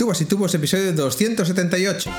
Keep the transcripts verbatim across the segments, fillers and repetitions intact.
Tubas y Tubos, episodio doscientos setenta y ocho.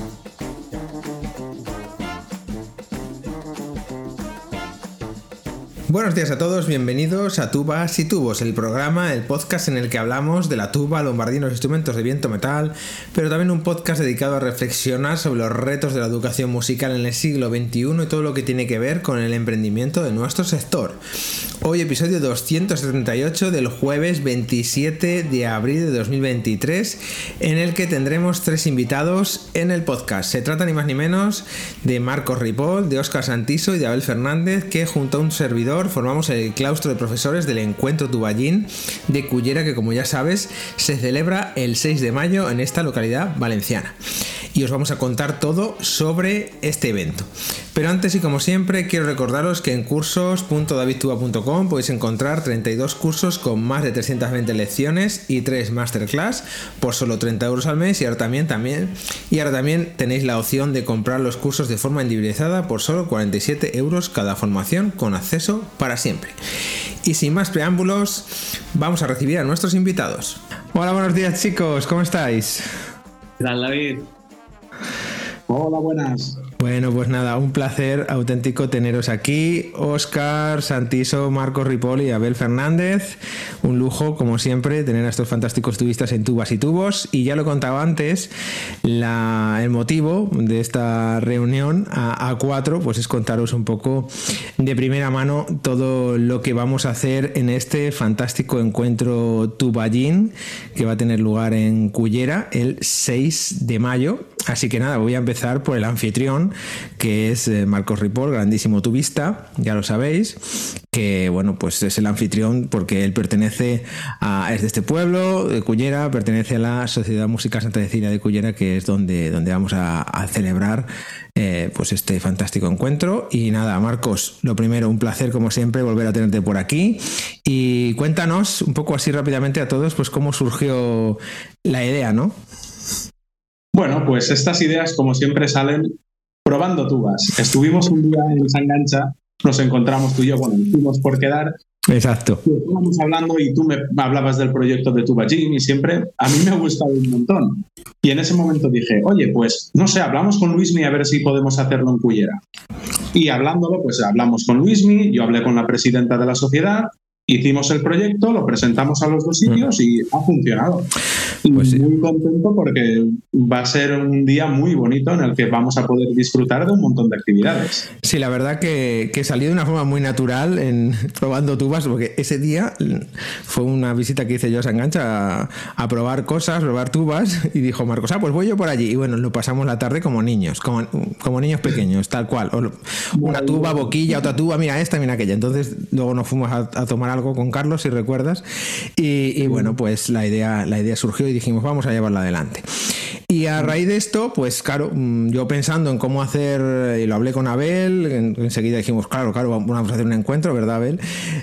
Buenos días a todos, bienvenidos a Tubas y Tubos, el programa, el podcast en el que hablamos de la tuba, lombardí y los instrumentos de viento metal, pero también un podcast dedicado a reflexionar sobre los retos de la educación musical en el siglo veintiuno y todo lo que tiene que ver con el emprendimiento de nuestro sector. Hoy episodio doscientos setenta y ocho del jueves veintisiete de abril de dos mil veintitrés, en el que tendremos tres invitados en el podcast. Se trata ni más ni menos de Marcos Ripoll, de Óscar Santiso y de Abel Fernández, que junto a un servidor formamos el claustro de profesores del Encuentro Tuballín de Cullera, que como ya sabes se celebra el seis de mayo en esta localidad valenciana, y os vamos a contar todo sobre este evento. Pero antes, y como siempre, quiero recordaros que en cursos punto david tuba punto com podéis encontrar treinta y dos cursos con más de trescientas veinte lecciones y tres masterclass por solo treinta euros al mes, y ahora también, también, y ahora también tenéis la opción de comprar los cursos de forma individualizada por solo cuarenta y siete euros cada formación, con acceso para siempre. Y sin más preámbulos, vamos a recibir a nuestros invitados. Hola, buenos días, chicos, ¿cómo estáis? ¿Qué tal, David? Hola, buenas. Bueno, pues nada, un placer auténtico teneros aquí. Óscar Santiso, Marcos Ripoll y Abel Fernández. Un lujo, como siempre, tener a estos fantásticos tubistas en Tubas y Tubos. Y ya lo contaba antes, la, el motivo de esta reunión a, a cuatro, pues es contaros un poco de primera mano todo lo que vamos a hacer en este fantástico encuentro tuballín que va a tener lugar en Cullera el seis de mayo. Así que nada, voy a empezar por el anfitrión, que es Marcos Ripoll, grandísimo tubista, ya lo sabéis, que bueno, pues es el anfitrión porque él pertenece a, es de este pueblo, de Cullera, pertenece a la Sociedad Musical Santa Cecilia de Cullera, que es donde, donde vamos a, a celebrar eh, pues este fantástico encuentro. Y nada, Marcos, lo primero, un placer como siempre volver a tenerte por aquí, y cuéntanos un poco así rápidamente a todos pues cómo surgió la idea, ¿no? Bueno, pues estas ideas, como siempre, salen probando tubas. Estuvimos un día en Sangancha, nos encontramos tú y yo, bueno, fuimos por quedar. Exacto. Estábamos hablando y tú me hablabas del proyecto de Tuballín, y siempre a mí me ha gustado un montón. Y en ese momento dije, oye, pues no sé, hablamos con Luismi a ver si podemos hacerlo en Cullera. Y hablándolo, pues hablamos con Luismi, yo hablé con la presidenta de la sociedad, hicimos el proyecto, lo presentamos a los dos sitios y ha funcionado. Y pues sí, muy contento porque va a ser un día muy bonito en el que vamos a poder disfrutar de un montón de actividades. Sí, la verdad que, que salió de una forma muy natural en probando tubas, porque ese día fue una visita que hice yo a Sangancha a, a probar cosas, probar tubas, y dijo Marcos, ah, pues voy yo por allí. Y bueno, lo pasamos la tarde como niños, como, como niños pequeños, tal cual. Una tuba, boquilla, otra tuba, mira esta, mira aquella. Entonces luego nos fuimos a, a tomar algo con Carlos, si recuerdas, y, y bueno, pues la idea, la idea surgió y dijimos, vamos a llevarla adelante. Y a raíz de esto, pues claro, yo pensando en cómo hacer, y lo hablé con Abel, en, enseguida dijimos, claro, claro, vamos a hacer un encuentro, ¿verdad, Abel?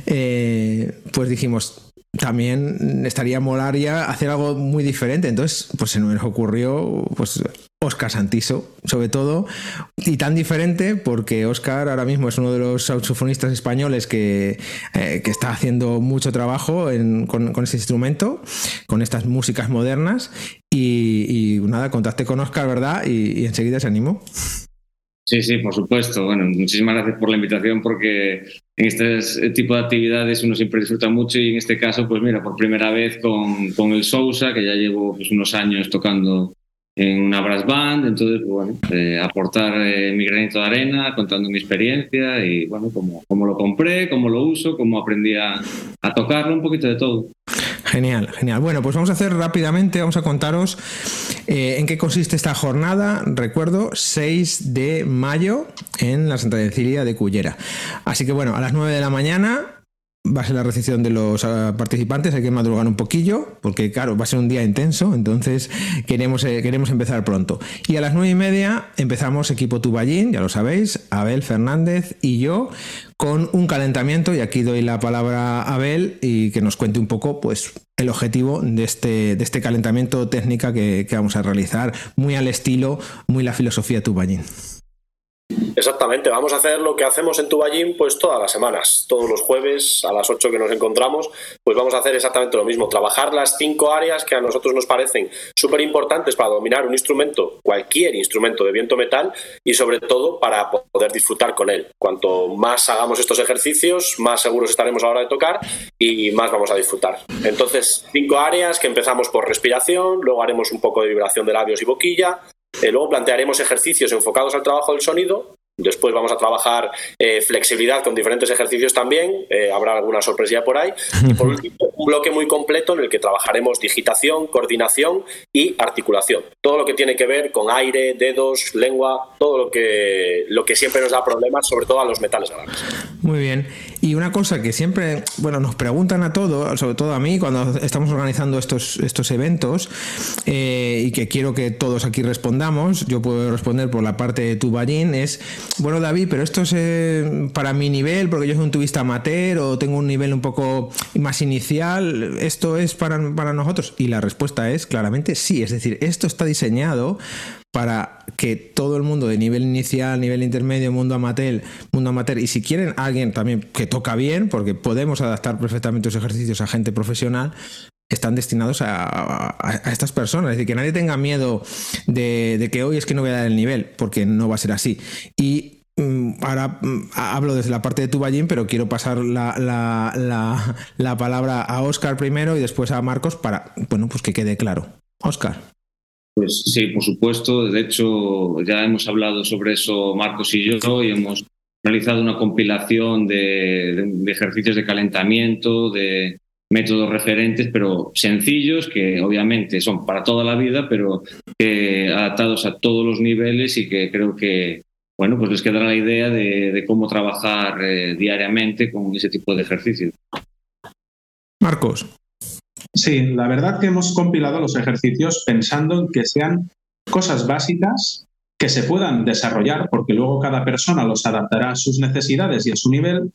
Eh, pues dijimos, también estaría molaría hacer algo muy diferente. Entonces, pues se nos ocurrió, pues, Óscar Santiso, sobre todo, y tan diferente porque Óscar ahora mismo es uno de los saxofonistas españoles que, eh, que está haciendo mucho trabajo en, con, con este instrumento, con estas músicas modernas, y, y nada, contacté con Óscar, ¿verdad? Y, y enseguida se animó. Sí, sí, por supuesto. Bueno, muchísimas gracias por la invitación, porque en este tipo de actividades uno siempre disfruta mucho, y en este caso, pues mira, por primera vez con, con el Sousa, que ya llevo pues, unos años tocando en una brass band. Entonces, bueno, eh, aportar eh, mi granito de arena, contando mi experiencia y, bueno, cómo, cómo lo compré, cómo lo uso, cómo aprendí a, a tocarlo, un poquito de todo. Genial, genial. Bueno, pues vamos a hacer rápidamente, vamos a contaros eh, en qué consiste esta jornada. Recuerdo, seis de mayo en la Santa Cecilia de Cullera. Así que bueno, a las nueve de la mañana va a ser la recepción de los uh, participantes. Hay que madrugar un poquillo porque, claro, va a ser un día intenso, entonces queremos, eh, queremos empezar pronto. Y a las nueve y media empezamos equipo tuballín, ya lo sabéis, Abel Fernández y yo, con un calentamiento, y aquí doy la palabra a Abel y que nos cuente un poco pues el objetivo de este, de este calentamiento técnica que, que vamos a realizar, muy al estilo, muy la filosofía tuballín. exactamente. Vamos a hacer lo que hacemos en Tuba Gym pues todas las semanas. Todos los jueves a las ocho que nos encontramos, pues vamos a hacer exactamente lo mismo. Trabajar las cinco áreas que a nosotros nos parecen súper importantes para dominar un instrumento, cualquier instrumento de viento metal, y sobre todo para poder disfrutar con él. Cuanto más hagamos estos ejercicios, más seguros estaremos a la hora de tocar y más vamos a disfrutar. Entonces, cinco áreas que empezamos por respiración, luego haremos un poco de vibración de labios y boquilla. Eh, luego plantearemos ejercicios enfocados al trabajo del sonido. Después vamos a trabajar eh, flexibilidad con diferentes ejercicios también. Eh, habrá alguna sorpresilla por ahí. Y por último, un bloque muy completo en el que trabajaremos digitación, coordinación y articulación. Todo lo que tiene que ver con aire, dedos, lengua, todo lo que, lo que siempre nos da problemas, sobre todo a los metales graves. Muy bien. Y una cosa que siempre, bueno, nos preguntan a todos, sobre todo a mí, cuando estamos organizando estos, estos eventos, eh, y que quiero que todos aquí respondamos, yo puedo responder por la parte de Tuba Gym, es, bueno, David, pero esto es eh, para mi nivel, porque yo soy un tubista amateur o tengo un nivel un poco más inicial, ¿esto es para, para nosotros? Y la respuesta es claramente sí, es decir, esto está diseñado para que todo el mundo de nivel inicial, nivel intermedio, mundo amateur, mundo amateur, y si quieren alguien también que toca bien, porque podemos adaptar perfectamente los ejercicios a gente profesional, están destinados a, a, a estas personas. Es decir, que nadie tenga miedo de, de que hoy es que no voy a dar el nivel, porque no va a ser así. Y mm, ahora mm, hablo desde la parte de Tuba Gym, pero quiero pasar la, la, la, la palabra a Óscar primero y después a Marcos para, bueno, pues que quede claro. Óscar. Pues sí, por supuesto. De hecho, ya hemos hablado sobre eso Marcos y yo y hemos realizado una compilación de, de, de ejercicios de calentamiento, de métodos referentes, pero sencillos, que obviamente son para toda la vida, pero que adaptados a todos los niveles y que creo que, bueno, pues les quedará la idea de, de cómo trabajar eh, diariamente con ese tipo de ejercicios. Marcos. Sí, la verdad que hemos compilado los ejercicios pensando en que sean cosas básicas que se puedan desarrollar, porque luego cada persona los adaptará a sus necesidades y a su nivel,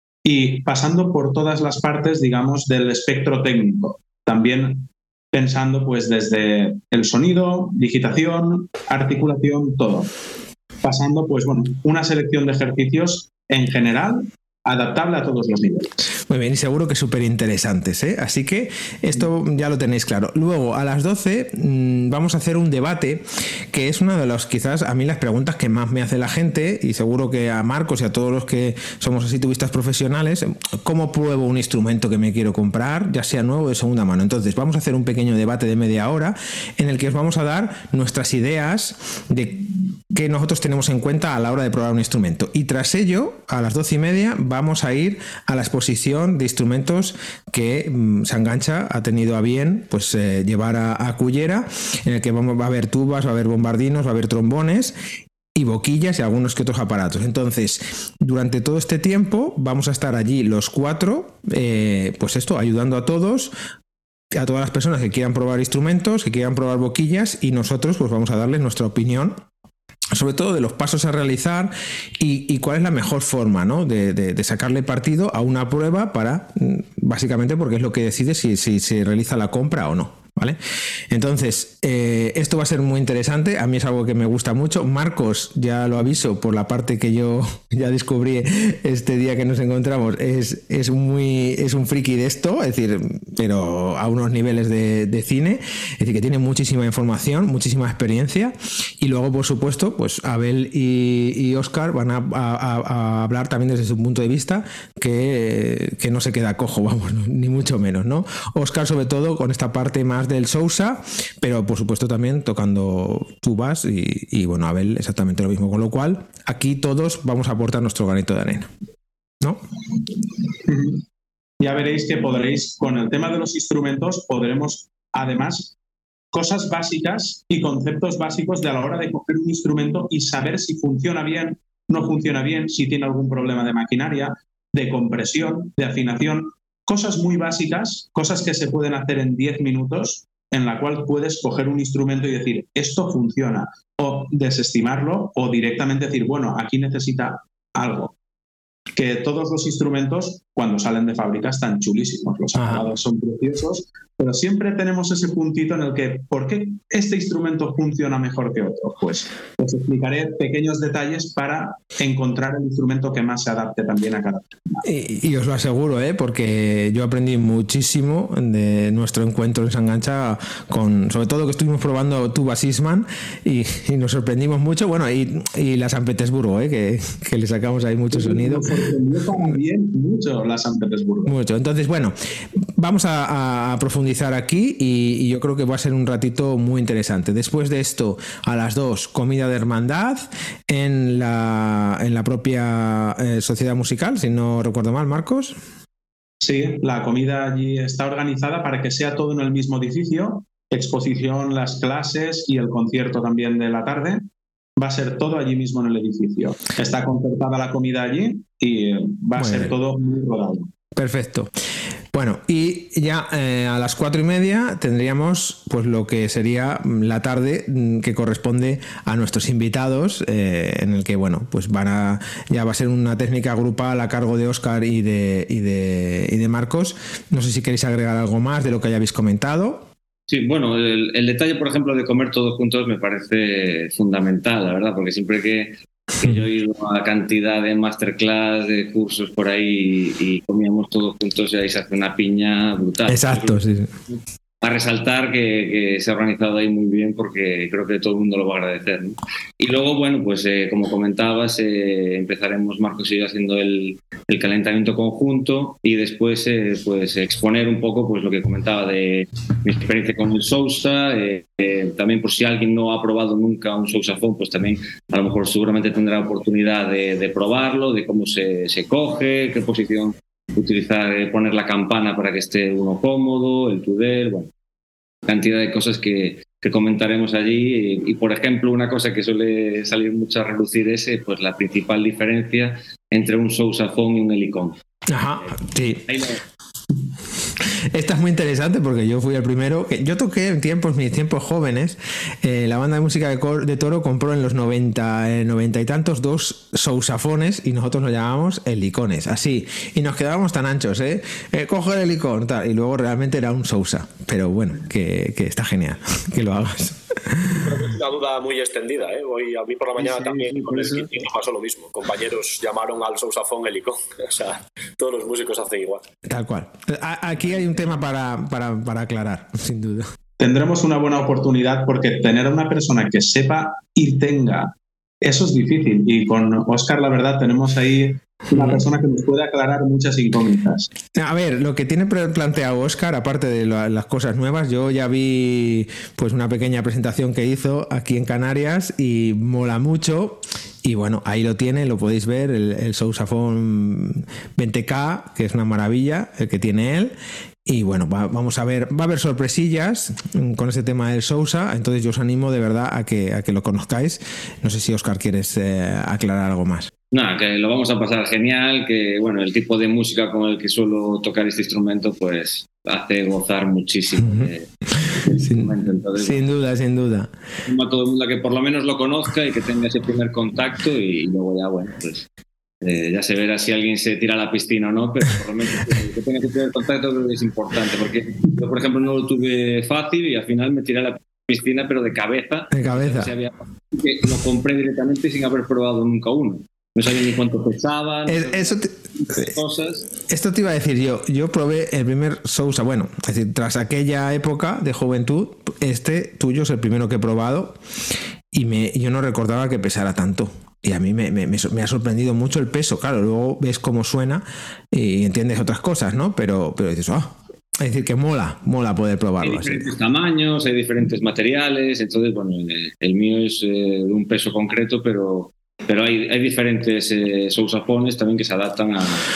y pasando por todas las partes, digamos, del espectro técnico. También pensando pues desde el sonido, digitación, articulación, todo. Pasando pues bueno, una selección de ejercicios en general adaptable a todos los niveles. Muy bien, y seguro que súper interesantes, ¿eh? Así que esto ya lo tenéis claro. Luego, a las doce mmm, vamos a hacer un debate que es una de las, quizás, a mí las preguntas que más me hace la gente, y seguro que a Marcos y a todos los que somos así tubistas profesionales, ¿cómo pruebo un instrumento que me quiero comprar, ya sea nuevo o de segunda mano? Entonces, vamos a hacer un pequeño debate de media hora en el que os vamos a dar nuestras ideas de que nosotros tenemos en cuenta a la hora de probar un instrumento. Y tras ello, a las doce y media, vamos a ir a la exposición de instrumentos que mmm, Sangancha ha tenido a bien pues eh, llevar a, a Cullera, en el que vamos, va a haber tubas, va a haber bombardinos, va a haber trombones y boquillas y algunos que otros aparatos. Entonces, durante todo este tiempo vamos a estar allí los cuatro, eh, pues esto, ayudando a todos, a todas las personas que quieran probar instrumentos, que quieran probar boquillas, y nosotros pues vamos a darles nuestra opinión, sobre todo de los pasos a realizar y, y cuál es la mejor forma, ¿no? de, de, de sacarle partido a una prueba para, básicamente porque es lo que decide si, si se realiza la compra o no. ¿Vale? Entonces, eh, esto va a ser muy interesante. A mí es algo que me gusta mucho. Marcos, ya lo aviso por la parte que yo ya descubrí este día que nos encontramos, es, es muy es un friki de esto, es decir, pero a unos niveles de, de cine, es decir, que tiene muchísima información, muchísima experiencia. Y luego, por supuesto, pues Abel y, y Óscar van a, a, a hablar también desde su punto de vista, que, que no se queda cojo, vamos, no, ni mucho menos, ¿no? Óscar, sobre todo, con esta parte más del Sousa, pero por supuesto también tocando tubas y, y bueno, Abel exactamente lo mismo, con lo cual aquí todos vamos a aportar nuestro granito de arena, ¿no? Ya veréis que podréis, con el tema de los instrumentos, podremos además cosas básicas y conceptos básicos de a la hora de coger un instrumento y saber si funciona bien, no funciona bien, si tiene algún problema de maquinaria, de compresión, de afinación. Cosas muy básicas, cosas que se pueden hacer en diez minutos, en la cual puedes coger un instrumento y decir, esto funciona, o desestimarlo, o directamente decir, bueno, aquí necesita algo. Que todos los instrumentos cuando salen de fábrica están chulísimos, los acabados son preciosos, pero siempre tenemos ese puntito en el que, ¿por qué este instrumento funciona mejor que otro? Pues os explicaré pequeños detalles para encontrar el instrumento que más se adapte también a cada persona. Y, y os lo aseguro, ¿eh? Porque yo aprendí muchísimo de nuestro encuentro en Sangancha, con, sobre todo que estuvimos probando tuba Sisman y, y nos sorprendimos mucho, bueno, y, y la San Petersburgo, ¿eh? que, que le sacamos ahí mucho sonido. Nos sorprendió también mucho la San Petersburgo. Mucho. Entonces, bueno, vamos a, a profundizar aquí y, y yo creo que va a ser un ratito muy interesante. Después de esto, a las dos, comida de hermandad en la, en la propia eh, sociedad musical, si no recuerdo mal, Marcos. Sí, la comida allí está organizada para que sea todo en el mismo edificio, exposición, las clases y el concierto también de la tarde. Va a ser todo allí mismo en el edificio. Está concertada la comida allí y va a muy ser bien. Todo muy rodado. Perfecto. Bueno, y ya eh, a las cuatro y media tendríamos pues lo que sería la tarde que corresponde a nuestros invitados, eh, en el que bueno, pues van a ya va a ser una técnica grupal a cargo de Óscar y de, y de y de Marcos. No sé si queréis agregar algo más de lo que hayáis comentado. Sí, bueno, el, el detalle, por ejemplo, de comer todos juntos me parece fundamental, la verdad, porque siempre que, que yo he ido a cantidad de masterclass, de cursos por ahí y, y comíamos todos juntos y ahí se hace una piña brutal. Exacto, sí. A resaltar que, que se ha organizado ahí muy bien porque creo que todo el mundo lo va a agradecer, ¿no? Y luego, bueno, pues eh, como comentabas, eh, empezaremos Marcos y yo haciendo el, el calentamiento conjunto y después eh, pues exponer un poco pues lo que comentaba de mi experiencia con el Sousa, eh, eh, también por si alguien no ha probado nunca un sousafón, pues también a lo mejor seguramente tendrá oportunidad de, de probarlo, de cómo se, se coge, qué posición utilizar, eh, poner la campana para que esté uno cómodo, el tudel, bueno, cantidad de cosas que, que comentaremos allí y, y, por ejemplo, una cosa que suele salir mucho a relucir es eh, pues la principal diferencia entre un sousafón y un helicón. Ajá, sí. Ahí lo... Esta es muy interesante porque yo fui el primero que yo toqué en tiempos, mis tiempos jóvenes. Eh, la banda de música de, Cor, de Toro compró en los noventa, eh, noventa y tantos dos sousafones y nosotros los llamábamos helicones, así. Y nos quedábamos tan anchos, ¿eh? eh coge el helicón, tal. Y luego realmente era un sousa. Pero bueno, que, que está genial que lo hagas. Creo que es una duda muy extendida, ¿eh? Hoy a mí por la mañana sí, también sí, con el Quintino pasó lo mismo. Compañeros llamaron al sousafón helicón. O sea, todos los músicos hacen igual. Tal cual. Aquí hay un tema para, para, para aclarar, sin duda. Tendremos una buena oportunidad porque tener a una persona que sepa y tenga, eso es difícil. Y con Óscar, la verdad, tenemos ahí una persona que nos puede aclarar muchas incógnitas. A ver, lo que tiene planteado Óscar, aparte de las cosas nuevas, yo ya vi pues una pequeña presentación que hizo aquí en Canarias y mola mucho. Y bueno, ahí lo tiene, lo podéis ver, el, el Sousafón veinte K, que es una maravilla, el que tiene él. Y bueno, va, vamos a ver, va a haber sorpresillas con ese tema del Sousa, entonces yo os animo de verdad a que, a que lo conozcáis. No sé si Óscar quieres eh, aclarar algo más. Nada, que lo vamos a pasar genial, que bueno, el tipo de música con el que suelo tocar este instrumento pues hace gozar muchísimo de, de sin, Entonces, sin bueno, duda, sin duda. A todo el mundo que por lo menos lo conozca y que tenga ese primer contacto y, y luego ya, bueno, pues eh, ya se verá si alguien se tira a la piscina o no, pero por lo menos que, que tenga ese primer contacto creo que es importante, porque yo, por ejemplo, no lo tuve fácil y al final me tiré a la piscina, pero de cabeza. De cabeza. Se había, que lo compré directamente sin haber probado nunca uno. No sabía ni cuánto pesaban. Eso te, cosas. Esto te iba a decir yo. Yo probé el primer Sousa. Bueno, es decir, tras aquella época de juventud, este tuyo es el primero que he probado y me, yo no recordaba que pesara tanto. Y a mí me, me, me ha sorprendido mucho el peso. Claro, luego ves cómo suena y entiendes otras cosas, ¿no? Pero, pero dices, ah. Oh. Es decir, que mola, mola poder probarlo. Hay diferentes así. Tamaños, hay diferentes materiales. Entonces, bueno, el mío es eh, de un peso concreto, pero. Pero hay, hay diferentes eh, sousafones también que se adaptan a,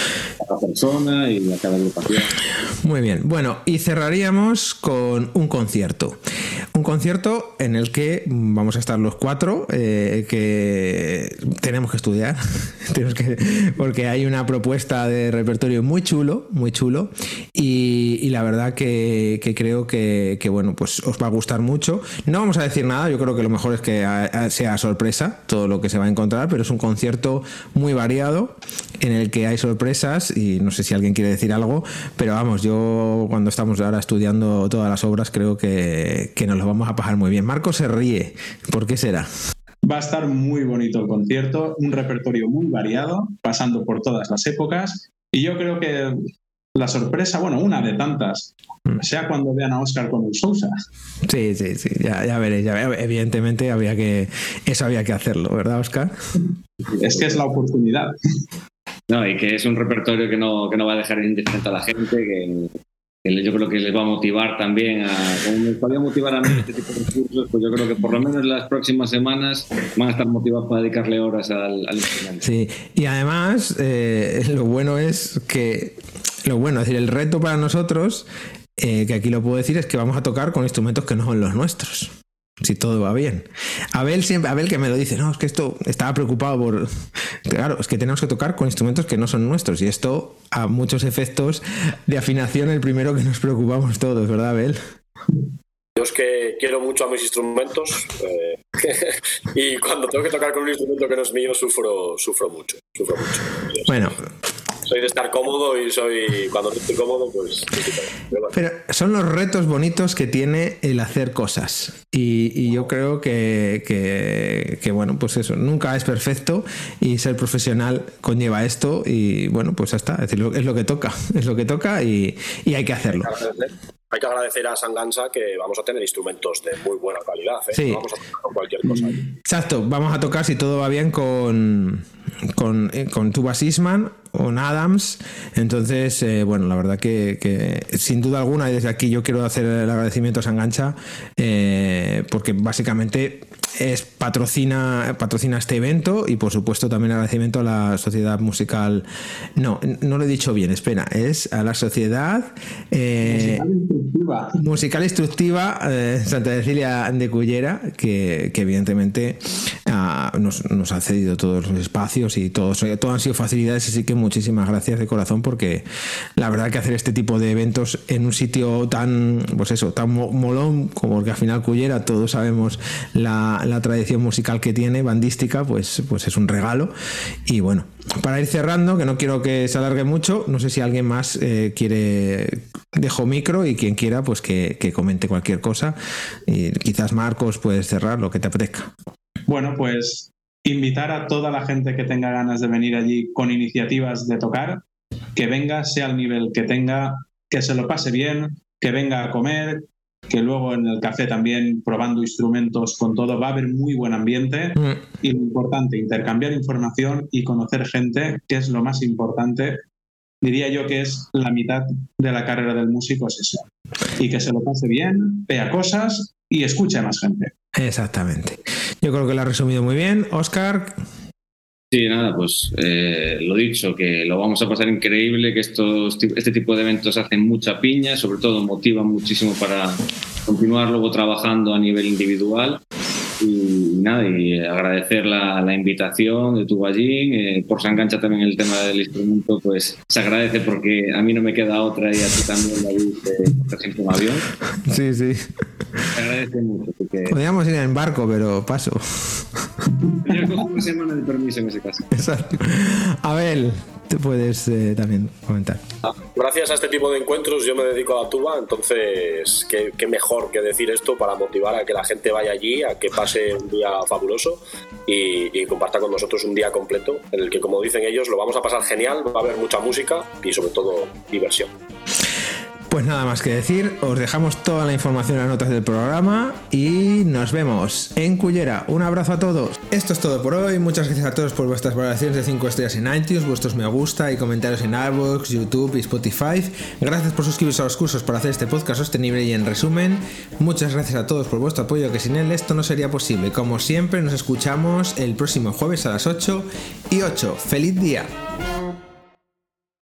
a cada persona y a cada agrupación. Muy bien. Bueno, y cerraríamos con un concierto. un concierto en el que vamos a estar los cuatro, eh, que tenemos que estudiar, tenemos que, porque hay una propuesta de repertorio muy chulo, muy chulo, y, y la verdad que, que creo que, que, bueno, pues os va a gustar mucho. No vamos a decir nada, yo creo que lo mejor es que a, a, sea sorpresa todo lo que se va a encontrar, pero es un concierto muy variado en el que hay sorpresas y no sé si alguien quiere decir algo, pero vamos, yo cuando estamos ahora estudiando todas las obras creo que, que nos lo vamos a pasar muy bien. Marco se ríe, ¿por qué será? Va a estar muy bonito el concierto, un repertorio muy variado, pasando por todas las épocas, y yo creo que la sorpresa, bueno, una de tantas, sea cuando vean a Óscar con el Sousa. Sí, sí, sí, ya, ya veréis, ya veréis. Evidentemente había que, eso había que hacerlo, ¿verdad, Óscar? Es que es la oportunidad. No, y que es un repertorio que no, que no va a dejar indiferente a la gente, que... yo creo que les va a motivar también a, como me podía motivar a mí este tipo de cursos, pues yo creo que por lo menos las próximas semanas van a estar motivados para dedicarle horas al, al instrumento. Sí, y además eh, lo bueno es que, lo bueno, es decir, el reto para nosotros, eh, que aquí lo puedo decir, es que vamos a tocar con instrumentos que no son los nuestros. Si todo va bien. Abel siempre, Abel que me lo dice, no, es que esto estaba preocupado por... Claro, es que tenemos que tocar con instrumentos que no son nuestros y esto a muchos efectos de afinación el primero que nos preocupamos todos, ¿verdad, Abel? Yo es que quiero mucho a mis instrumentos eh, y cuando tengo que tocar con un instrumento que no es mío sufro, sufro mucho, sufro mucho. Bueno... Soy de estar cómodo y soy cuando estoy cómodo, pues... Pero son los retos bonitos que tiene el hacer cosas. Y, y yo creo que, que, que, bueno, pues eso, nunca es perfecto y ser profesional conlleva esto y, bueno, pues ya está. Es decir, es lo que toca, es lo que toca y, y hay que hacerlo. Hay que agradecer a Sangancha que vamos a tener instrumentos de muy buena calidad, ¿eh? Sí. No vamos a tocar con cualquier cosa. Exacto, vamos a tocar, si todo va bien, con, con, con tubas Eastman, con Adams. Entonces, eh, bueno, la verdad que, que sin duda alguna, y desde aquí yo quiero hacer el agradecimiento a Sangancha, eh, porque básicamente es patrocina patrocina este evento y por supuesto también agradecimiento a la sociedad musical, no, no lo he dicho bien, espera, es a la sociedad eh, musical instructiva, musical instructiva eh, Santa Cecilia de Cullera, que, que evidentemente uh, nos, nos ha cedido todos los espacios y todos, todo han sido facilidades, así que muchísimas gracias de corazón, porque la verdad que hacer este tipo de eventos en un sitio tan, pues eso, tan molón, como que al final Cullera, todos sabemos la la tradición musical que tiene, bandística, pues, pues es un regalo. Y bueno, para ir cerrando, que no quiero que se alargue mucho, no sé si alguien más eh, quiere, dejo micro y quien quiera, pues que, que comente cualquier cosa. Y quizás Marcos puedes cerrar lo que te apetezca. Bueno, pues invitar a toda la gente que tenga ganas de venir allí con iniciativas de tocar, que venga, sea el nivel que tenga, que se lo pase bien, que venga a comer, que luego en el café también probando instrumentos con todo va a haber muy buen ambiente mm. y lo importante, intercambiar información y conocer gente, que es lo más importante. Diría yo que es la mitad de la carrera del músico, es eso. Y que se lo pase bien, vea cosas y escuche a más gente. Exactamente. Yo creo que lo has resumido muy bien. Óscar. Sí, nada, pues eh, lo dicho, que lo vamos a pasar increíble, que estos, este tipo de eventos hacen mucha piña, sobre todo motivan muchísimo para continuar luego trabajando a nivel individual. Y nada, y agradecer la, la invitación de Tuballín, eh, por Sangancha también el tema del instrumento, pues se agradece porque a mí no me queda otra y a ti también, David, de coger siempre un avión. Sí, sí. Se agradece mucho. Porque... Podríamos ir en barco, pero paso. Yo cojo una semana de permiso en ese caso. Exacto. Abel, te puedes eh, también comentar. Gracias a este tipo de encuentros yo me dedico a la tuba, entonces qué, qué mejor que decir esto para motivar a que la gente vaya allí, a que pase un día fabuloso y, y comparta con nosotros un día completo en el que, como dicen ellos, lo vamos a pasar genial, va a haber mucha música y sobre todo diversión. Pues nada más que decir, os dejamos toda la información en las notas del programa y nos vemos en Cullera. Un abrazo a todos. Esto es todo por hoy. Muchas gracias a todos por vuestras valoraciones de cinco estrellas en iTunes, vuestros me gusta y comentarios en iVoox, YouTube y Spotify. Gracias por suscribiros a los cursos para hacer este podcast sostenible y en resumen, muchas gracias a todos por vuestro apoyo, que sin él esto no sería posible. Como siempre, nos escuchamos el próximo jueves a las ocho y ocho. ¡Feliz día!